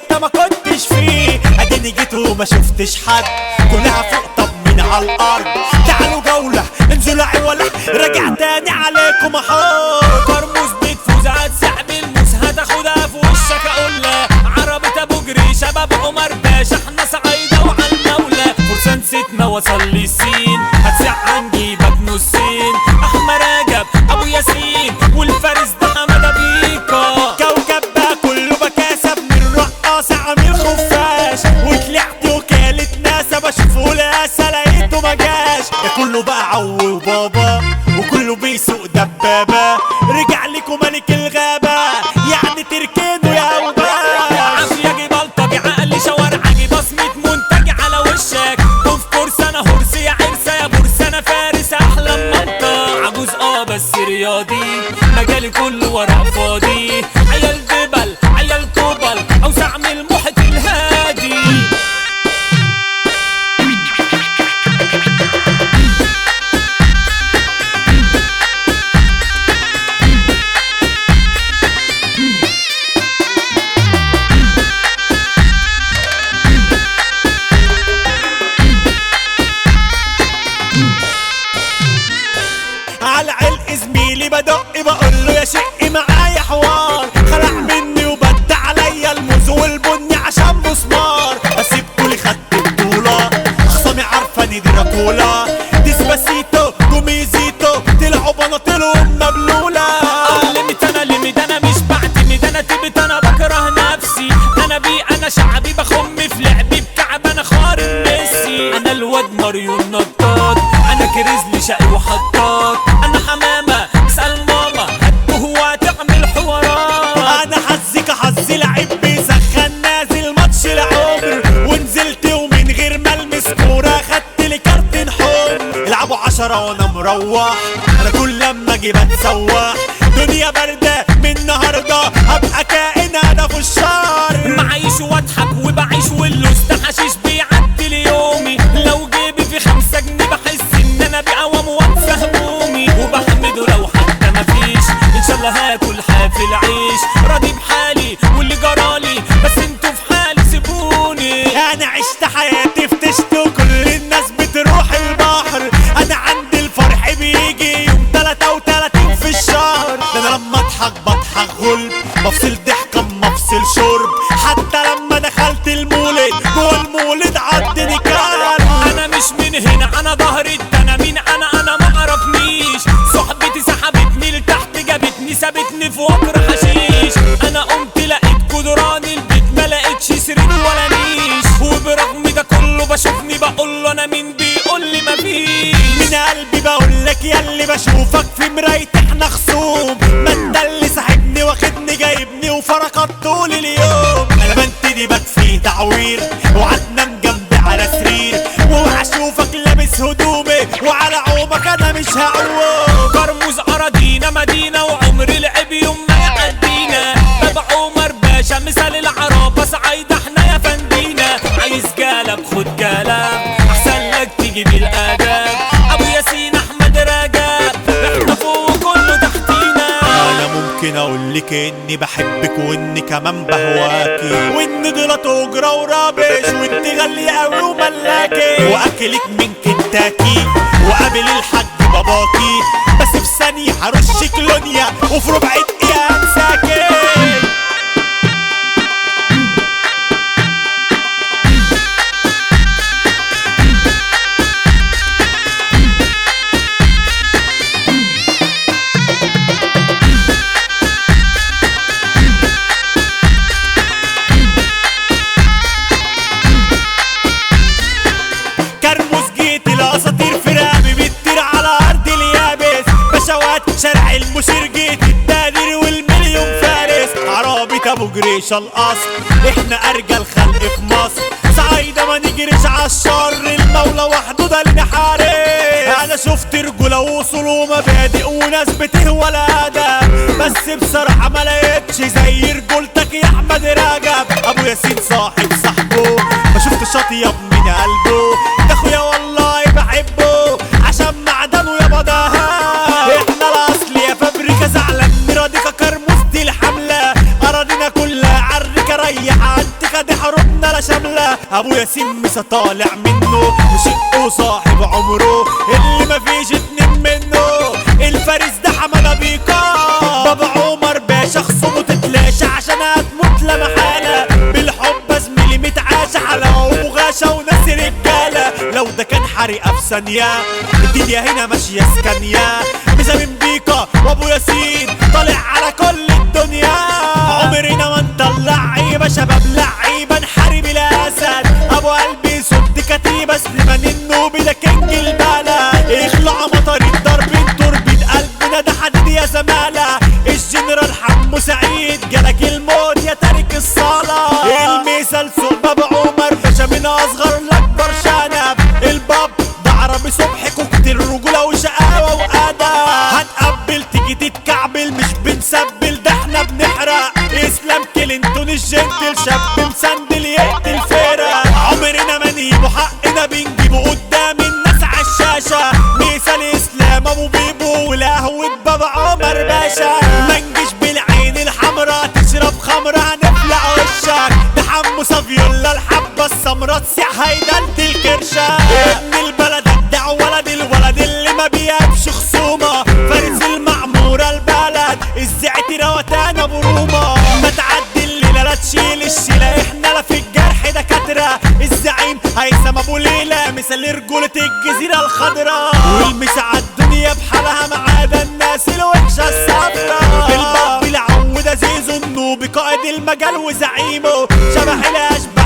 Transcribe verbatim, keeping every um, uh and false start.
انت ما كنتش فيه، اديني جيت وما شفتش حد، كلها فوق طب مين على الارض. تعالوا جولة انزلوا عوله، راجع تاني عليكم احط. كرموز بتفوز هتسحب الموس هتاخدها في وشك اقولها. عربة ابو جري شباب عمر باشا احنا صعيدة وعلى المولى. فرسان ستنا وصل للسين هتسع عن جيبك نصين. احمد رجب ابو ياسين والفارس ده حمادة بيكا. كوكب ده كله بكاسة من الرقاصة عامل خفاش، وطلعت وكالة ناسا بشوفه لاسا لقيته مجاش. ده كله بقى عو وبابا وكله بيسوق دبابة، رجع لكم ملك الغابة يعني تركنه يا وباش. عافية جي بلطجي عقل شوارع جي بصمة منتج على وشك. وفي كورس انا هرس يا عرسة يا بورس انا فارس احلى منطق. عجوز اه بس رياضي مجالي كله ورق فاضي. عيال دبل عيال كوبل اوسع من المحيط الهادي. على علق زميلي بدق بقوله يا شقي معايا حوار، خلع مني وبد عليا الموز والبني عشان مسمار. اسيبكولي خدت بطولة خصامي عارفة اني دراكولا. ديسباسيتو جوميزيتو طلعوا بناطيلهم مبلولة. لمت انا لمت انا مش بعتمد انا تبت انا بكره نفسي. انا بي انا شعبي بخم في لعبي بكعب انا خارج ميسي. انا الواد ماريو النطاط انا كريزلي شقي وحطاط. انا حمامة اسأل ماما هتوه وهتعمل حوارات. انا حظك حظي لعيب بيسخن نازل ماتش العمر، ونزلت ومن غير ما المس كورة خدت لي كارتين حمر. العبوا عشرة وانا مروح، انا كل لما اجي بتسوح. دنيا باردة من النهاردة هبقى كائن هدف الشهر. معيش واضحك وبعيش واللوز ده حشيش بيعدي لي يومي. لو جيبي في خمسة جنيه بحس ان انا بقوام وانسى همومي. وبحمده لو حتى مفيش ان شاء الله هاكل حافل عيش. راضي بحالي واللي جرالي بس انتوا في حالي سيبوني. انا عشت حياتي في تشت وكل الناس بتروح البحر. انا عندي الفرح بيجي يوم تلاتة وتلاتين في الشهر. ده انا لما اضحك بضحك غلب، بفصل ضحكة اما افصل شرب. حتى لما دخلت المولد جوه المولد عدني كلب. انا مش من هنا انا ظهري انا مين انا انا معرفنيش. صحبتي سحبتني لتحت جابتني سابتني في وكر حشيش. انا قمت لقيت جدران البيت ما لقيتش سرير ولا نيش. وبرغم ده كله بشوفني بقوله انا مين بيقول لي مفيش. من قلبي بقولك ياللي بشوفك في مراية احنا خصوم. ما انت اللي ساحبني واخدني جايبني وفرقت طول اليوم. انا بنتدي بكفي تعوير وعدنان جنبي على سرير. واوعى اشوفك لابس هدومي وعلى عومك انا مش هعوم. كرموز اراضينا مدينة وعمر لعب يوم ما يعدينا. بابا عمر باشا مثال العرابة صعيدة احنا يا فندينا. عايز جالب خد جالب احسن لك تيجي بالاداب. ابو ياسين احمد رجب احنا فوق كله تحتينا. انا ممكن اقولك اني بحبك واني كمان بهواكي، وان دولت اجرة ورابش وانت غالية اوي وملاكي. واكلك من كنتاكي وقابل الحاج باباكي، بس في ثانية هرشك لونيا وفي ربع دقيقة انساكي. شارع المشير جيت التقدير والمليون فارس. عربية ابو جريش الاصل احنا ارجى الخلق في مصر. صعيدة ما نجريش عالشر المولى وحده ده اللي حارس. انا شفت رجولة وصول ومبادئ وناس بتهوى الادب، بس بصراحة ما لقيتش زي رجولتك يا احمد رجب. ابو ياسين صاحب صاحبه ما شفت شاطية من قلبه. ده اخويا والله بحبه عشان معدنه يا بدها. احنا الاصل يا فابريكا زعلان نراضيك كرموز دي الحملة. اراضينا كلها عالركة انتكا ريح انتكا دي حروبنا لا شاملة. ابو ياسين مسا طالع منه وشقه صاحب عمره اللي مفيش اتنين منه. الفارس ده حمادة بيكا بابا عمر باشا خصومه تتلاشى عشان هتموت لا محالة. بالحب زميلي متعاشى حلاوة وغاشة وناس رجالة. لو ده كان حريقة في ثانية الدنيا هنا ماشية سكانية. ميزة من بيكا وابو ياسين طالع على كل الدنيا. عمرنا ما نطلع عيبة شباب لعيبة نحارب الاسد. ابو قلبي صد كتيبة سليمان النوبي ده كينج البلد. اخلع مطر الضرب تربة قلبنا ده حديد يا زمالة. الجنرال حمو سعيد جالك الموت يا تارك الصلاة. المثال سوق بابا عمر باشا من اصغر لاكبر شنب. الباب ده عربي صبح كوكتيل رجولة وشقاوة وادب. هنقبل تيجي تتكعبل مش بنسبل ده احنا بنحرق. اسلام كلينتون الجنتل شاب مسندل يقتل فرق. عمرنا ما نجيبه حقنا بنجيبه قدام الناس عالشاشة. مثال اسلام ابو بيبو والقهوة بابا عمر باشا. منجش بالعين الحمرا تشرب خمرة هنفلع وشك. ده حمو صافيولا الحبة السمرا تسيح هيدنت الكرشة. ابن البلد ده ولد الولد اللي ما بيهبش خصومة. فارس المعمورة البلد الزعتي روتان ابو روما. ما تعدي الليلة لا تشيل الشيلة احنا لا في الجرح دكاترة. الزعيم هيثم ابو ليلى مثال رجولة الجزيرة الخضراء. والمسا عالدنيا بحالها ما عدا الناس الوحشة الصفرا. الباب العودة زيزو النوبي قائد المجال وزعيمه شبح الاشباح